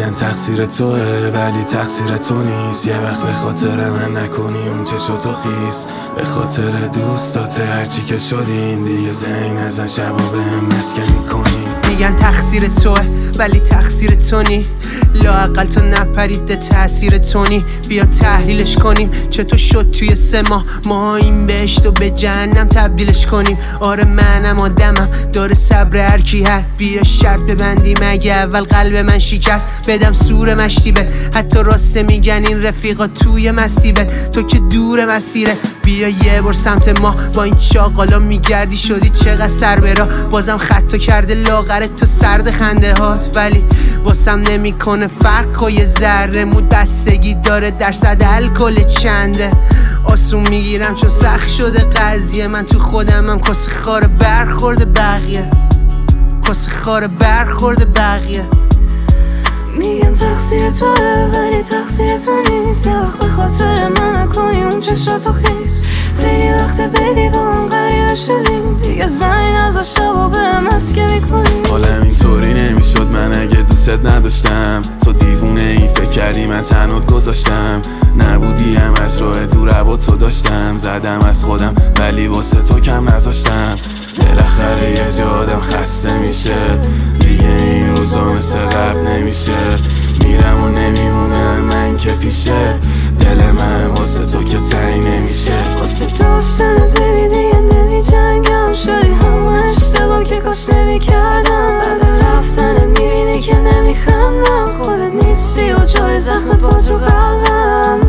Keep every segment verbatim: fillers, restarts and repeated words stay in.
میگن تقصیر توه ولی تقصیر تو نیست. یه وقت به خاطر من نکنی اون چشاتو خیس، به خاطر دوستات هرچی که شدین دیگه زنگ نزن شبا بهم مسکنی کنی. میگن تقصیر توه ولی تقصیر تو نی، لااقل تو نپریده تأثیر تونی. بیا تحلیلش کنیم چطور شد توی سه ماه ما این بهشت و به جهنم تبدیلش کنیم. آره منم آدمم داره صبر هر کی هست، بیا شرط ببندیم اگه اول قلب من شکست بدم سور مشتیبه. حتی راسته میگن این رفیقا توی مستیبه، تو که دور مسیره. بیا یه بار سمت ما با این چاقالا میگردی شدی چقدر سر برا، بازم خطا کرده لاغرت تو سرد خنده هات، ولی واسم نمیکنه فرق و یه ذره مو بستگی داره درصد الکل چنده. آسون میگیرم چون سخت شده قضیه، من تو خودمم کس خار برخورد بقیه، کس خار برخورد بقیه. میگن تقصیر توه ولی تقصیر تو نیست، یه وقت به خاطر من نکنی اون چشاتو خیس. خیلی وقت بیبی با هم غریبه شدیم دیگه زنی نزا شبا بهم مسکه میکنیم. حالم اینطوری نمیشد من اگه دوست نداشتم، تو دیوونه ای فکر کردی من تنهات گذاشتم. نبودیم از راه دور با تو داشتم، زدم از خودم ولی واسه تو کم نذاشتم. بالاخره یه جا آدم خسته میشه دیگه این روزا مثل قبل نمیشه. میرم و نمیمونه من که پیشه، دل من واسه تو که تنگ نمیشه. واسه داشتنت بیبی دیگه نمی جنگم، شدی همون اشتباه که کاش نمی کردم. بعد رفتنت میبینی که نمی خندم، خودت نیستی و جای زخم باز رو قلبم.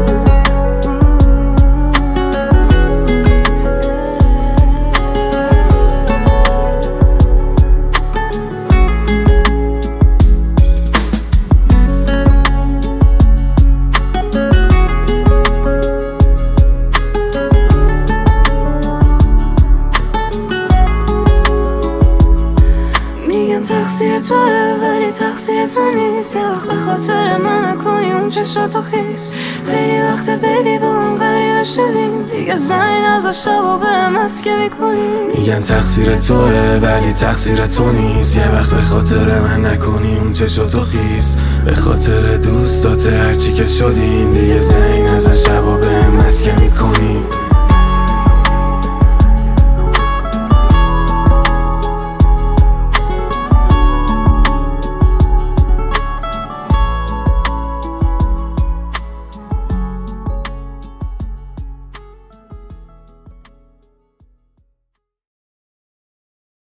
تقصیر توه ولی تقصیر تو نیست، یه وقت به خاطر من نکنی اون چشاتو خیس. خیلی وقت بیبی با هم غریبه شدیم دیگه زنی نزا شبا بهم مسکه میکنیم. میگن تقصیر توه ولی تقصیر تو نیست، یه وقت به خاطر من نکنی اون چشاتو خیس. به خاطر دوستات هرچی که شدیم دیگه زنگ نزن شبا بهم مسکه میکنیم.